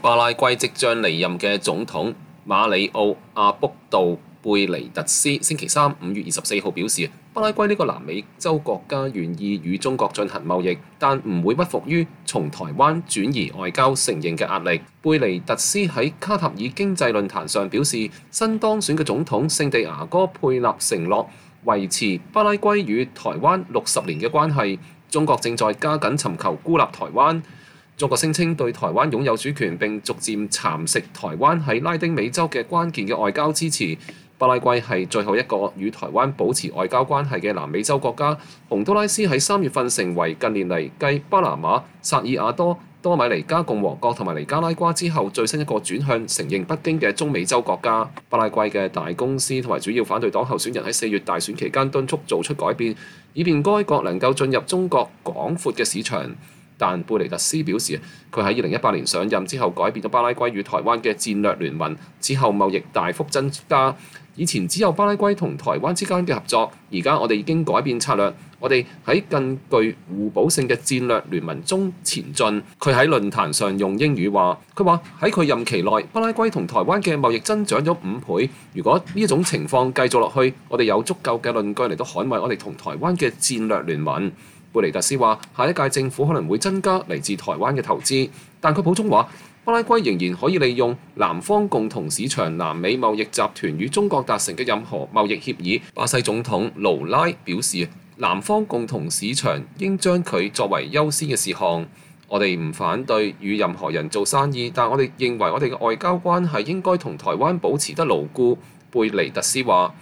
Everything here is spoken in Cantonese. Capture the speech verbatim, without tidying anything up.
巴拉圭即將離任嘅總統馬里奧·阿卜杜貝尼特斯星期三五月二十四號表示，巴拉圭呢個南美洲國家願意與中國進行貿易，但唔會屈服於從台灣轉移外交承認嘅壓力。貝尼特斯喺卡塔爾經濟論壇上表示，新當選嘅總統聖地牙哥佩納承諾維持巴拉圭與台灣六十年嘅關係。中國正在加緊尋求孤立台灣。中國聲稱對台灣擁有主權，並逐漸蠶食台灣喺拉丁美洲嘅關鍵嘅外交支持。巴拉圭係最後一個與台灣保持外交關係嘅南美洲國家。洪都拉斯喺三月份成為近年嚟繼巴拿馬、薩爾瓦多、多米尼加共和國同埋尼加拉瓜之後最新一個轉向承認北京嘅中美洲國家。巴拉圭嘅大公司同埋主要反對黨候選人喺四月大選期間敦促做出改變，以便該國能夠進入中國廣闊嘅市場。但貝尼特斯表示，佢喺二零一八年上任之後改變咗巴拉圭與台灣嘅戰略聯盟，之後貿易大幅增加。以前只有巴拉圭同台灣之間嘅合作，而家我哋已經改變策略，我哋喺更具互補性嘅戰略聯盟中前進。佢喺論壇上用英語話，佢話喺佢任期內，巴拉圭同台灣嘅貿易增長咗五倍。如果呢一種情況繼續落去，我哋有足夠嘅論據嚟到捍衛我哋同台灣嘅戰略聯盟。貝尼特斯話：下一屆政府可能會增加嚟自台灣嘅投資，但佢補充話，巴拉圭仍然可以利用南方共同市場南美貿易集團與中國達成嘅任何貿易協議。巴西總統盧拉表示，南方共同市場應將佢作為優先嘅事項。我哋唔反對與任何人做生意，但我哋認為我哋嘅外交關係應該同台灣保持得牢固。貝尼特斯話。